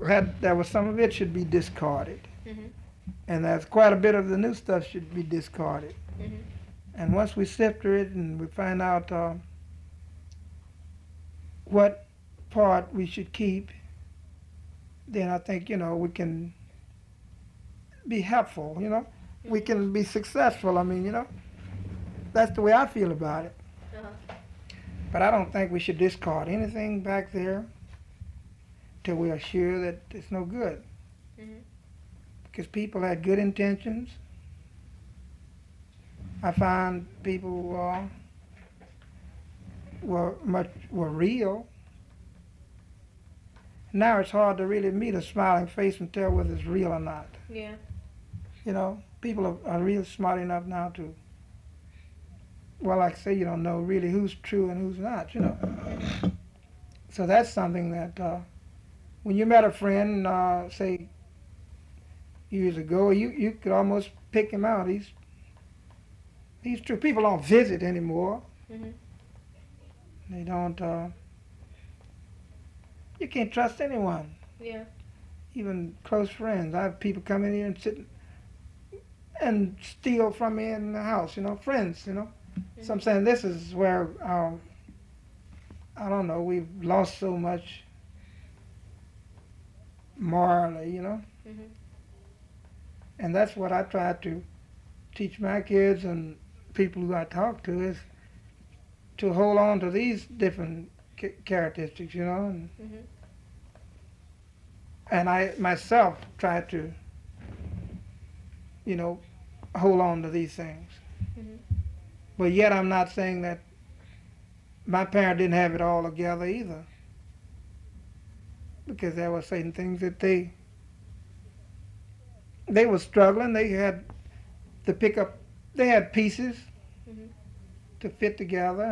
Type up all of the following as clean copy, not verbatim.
there was some of it should be discarded, Mhm. and there's quite a bit of the new stuff should be discarded. Mhm. And once we sift through it and we find out what part we should keep, then I think we can be helpful. We Mhm. can be successful. I mean, that's the way I feel about it. Uh-huh. But I don't think we should discard anything back there till we are sure that it's no good. Mhm. Because people had good intentions. I find people were real. Now it's hard to really meet a smiling face and tell whether it's real or not. Yeah. People are really smart enough now to, well, like I say, you don't know really who's true and who's not. Mhm. So that's something that when you met a friend, say years ago, you could almost pick him out. He's true. People don't visit anymore. Mhm. They don't. You can't trust anyone, Yeah. even close friends. I have people come in here and sit and steal from me in the house. Friends. So I'm Mhm. saying this is where I don't know. We've lost so much morally. Mhm. And that's what I try to teach my kids and people who I talk to is to hold on to these different characteristics. Mhm. And I myself try to, you know, hold on to these things. Mhm. But yet I'm not saying that my parents didn't have it all together either. Because there were certain things that they were struggling. They had to pick up, they had pieces Mhm. to fit together,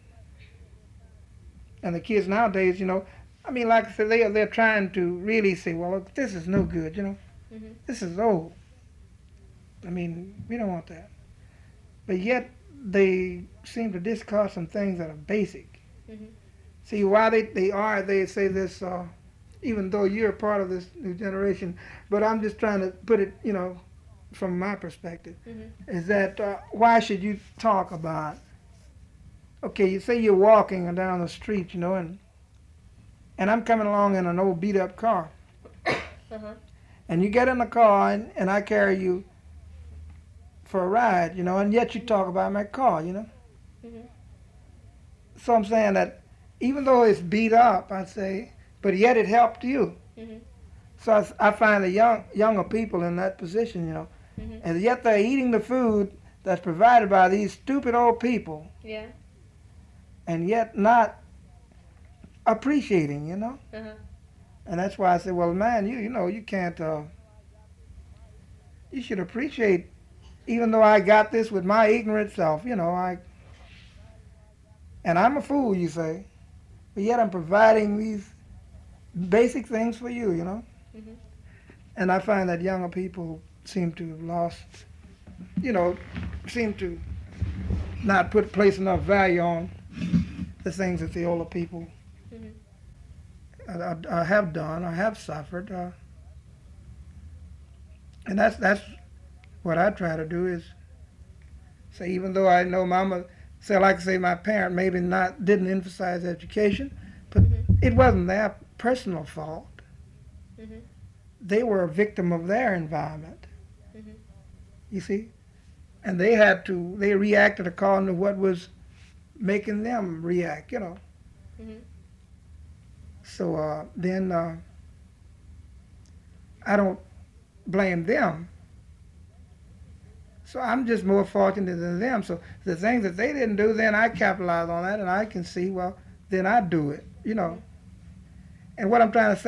and the kids nowadays, I mean, like I said, they're trying to really say, well, look, this is no good. Mhm. This is old. I mean, we don't want that. But yet they seem to discard some things that are basic. Mhm. See, why they say this, even though you're a part of this new generation, but I'm just trying to put it, from my perspective, Mhm. is that why should you talk about, okay, you say you're walking down the street, and I'm coming along in an old beat up car, Uh-huh. and you get in the car and I carry you for a ride, and yet you talk about my car. Mhm. So I'm saying that even though it's beat up, I say, but yet it helped you. Mhm. So I find the younger people in that position, Mhm. and yet they're eating the food that's provided by these stupid old people, Yeah. and yet not appreciating. Uh-huh. And that's why I say, well, man, you can't. You should appreciate, even though I got this with my ignorant self, and I'm a fool, you say, but yet I'm providing these basic things for you. Mhm. And I find that younger people seem to have lost, you know, seem to not place enough value on the things that the older people Mhm. have done or have suffered. And that's what I try to do is say, even though I know Mama, say like I say, my parent maybe not didn't emphasize education, but Mhm. it wasn't their personal fault. Mhm. They were a victim of their environment. Mhm. You see, and they reacted according to what was making them react. Mhm. So then I don't blame them. So I'm just more fortunate than them. So the things that they didn't do, then I capitalize on that, and I can see, well, then I do it. Mhm. And what I'm trying to say